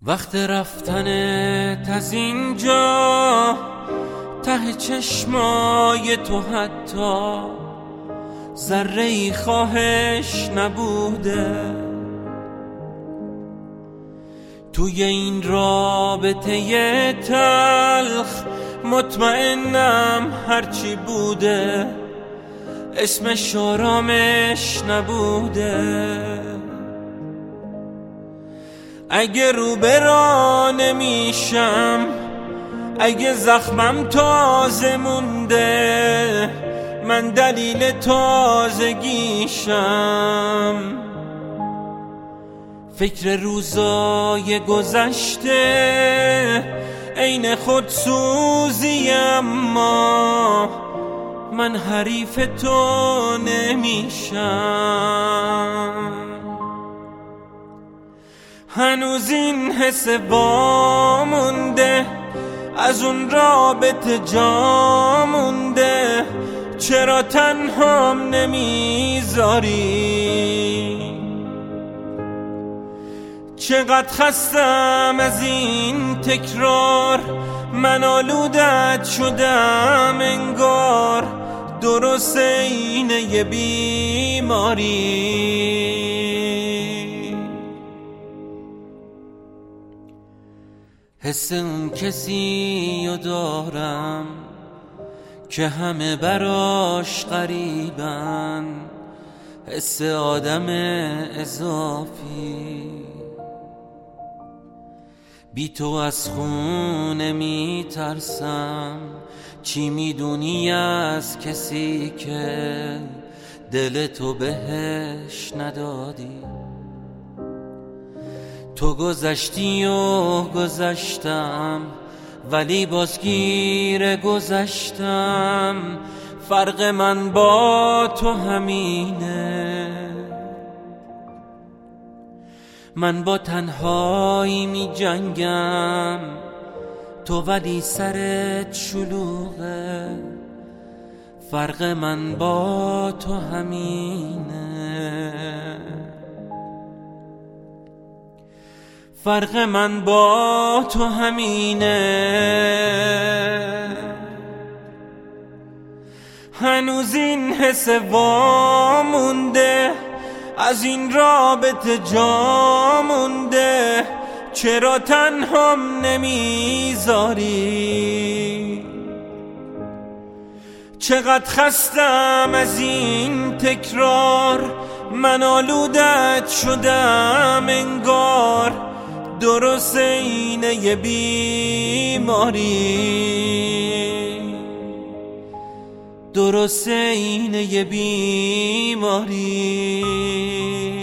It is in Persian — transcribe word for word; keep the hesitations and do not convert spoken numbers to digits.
وقت رفتنت از اینجا ته چشمای تو حتی ذره ای خواهش نبوده. توی این رابطه تلخ مطمئنم هرچی بوده اسمش آرامش نبوده. اگه رو برا نمیشم، اگه زخمم تازه مونده، من دلیل تازگیشم. فکر روزای گذشته عین خودسوزی، اما من حریف تو نمیشم. هنوز این حس وامونده، از اون رابطه جا مونده. چرا تنهام نمیذاری؟ چقدر خستم از این تکرار، من آلودت شدم انگار، درست اینه یه بیماری. حس اون کسی رو دارم که همه براش غریبن، حس آدم اضافی. بی تو از خونه می ترسم، چی میدونی از کسی که دل تو بهش ندادی؟ تو گذشتی و گذشتم، ولی بازگیر گذشتم. فرق من با تو همینه، من با تنهایی می جنگم، تو ولی سرت شلوغه. فرق من با تو همینه، فرق من با تو همینه. هنوز این حس وامونده، از این رابطه جا مونده. چرا تنهام نمیذاری؟ چقدر خستم از این تکرار، من آلودت شدم انگار، درست اینه یه بیماری. درست اینه یه بیماری.